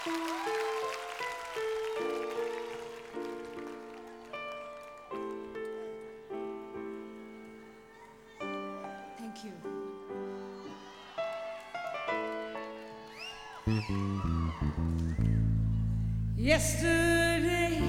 Thank you. Yesterday,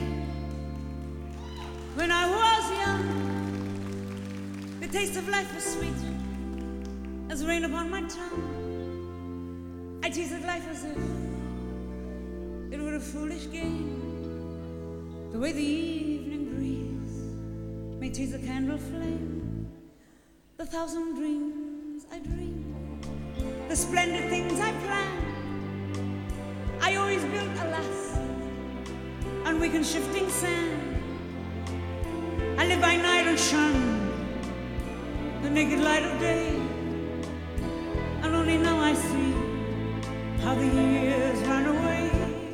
when I was young, the taste of life was sweet as rain upon my tongue. I tasted life as if it were a foolish game, the way the evening breeze may taste a candle flame, the thousand dreams I dreamed, the splendid things I planned. I always built, alas, on weak and shifting sand. I live by night and shun the naked light of day, and only now I see how the years run away.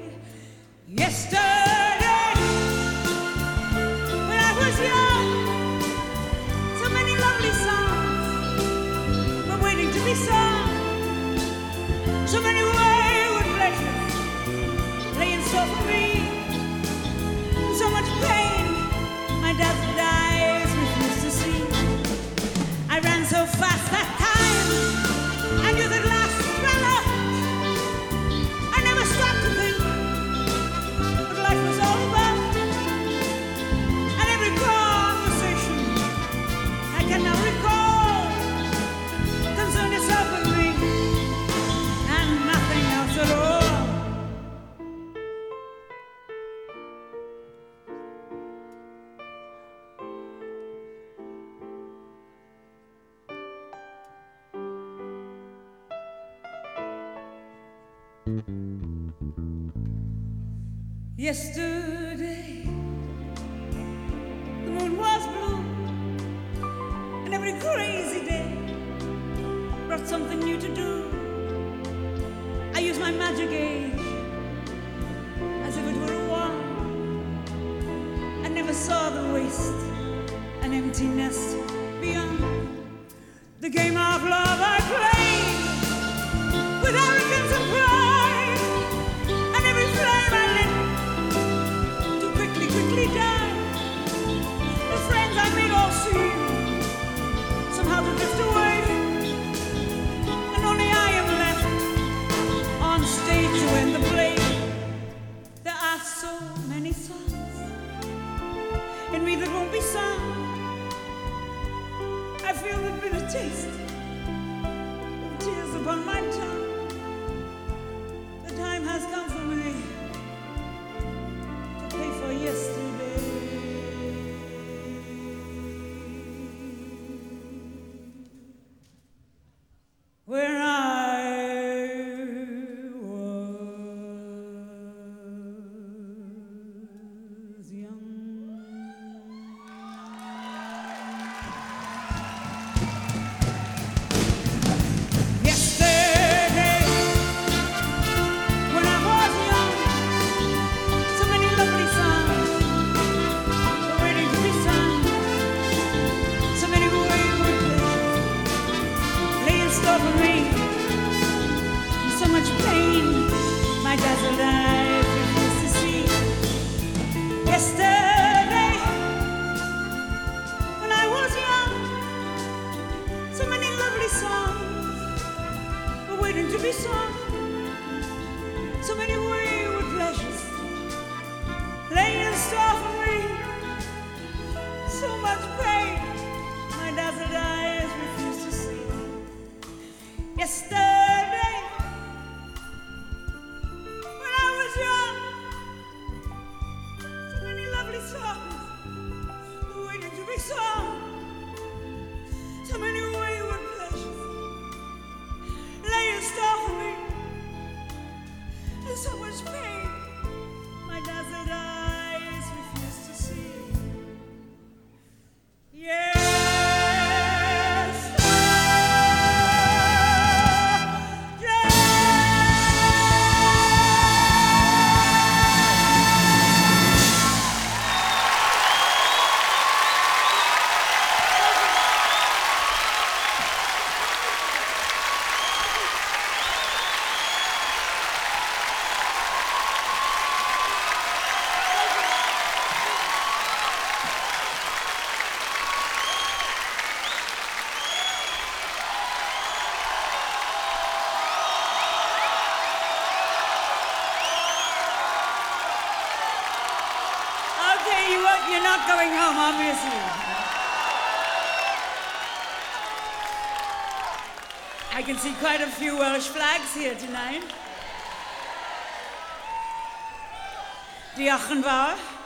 Yesterday, when I was young, so many lovely songs were waiting to be sung, so many wayward pleasures lay in store for me, so much pain my dazzled eyes refused to see. I ran so fast that time I knew that last ran out. I never stopped to think what life was all about, and every conversation I can now recall concerned itself with me and nothing else at all. Yesterday, the moon was blue, and every crazy day brought something new to do. I used my magic age as if it were a wand. I never saw the waste and emptiness beyond. The game of love I played with arrogance and pride, and every flame I lit too quickly died. The friends I made all seem somehow to drift away, and only I am left on stage to end the play. There are so many songs in me that won't be sung. I feel the bitter taste of tears upon my tongue. The time has come for me to pay for yesterday. Where I was young. Yesterday, when I was young, so many lovely songs were waiting to be sung, so many wayward pleasures lay in store for me, and so much pain my dazzled eyes refused to see. Yesterday, when I was young, so many lovely songs were waiting to be sung, so many wayward pleasures lay in store for me, so much pain my dazzled eyes refused to see. Yesterday, when I was young, so many lovely songs were waiting to be sung, so many wayward pleasures lay in store for me, and so much pain my dazzled eyes refused to see. Yes. Okay, you're not going home, obviously. I can see quite a few Welsh flags here tonight. Diolch yn fawr.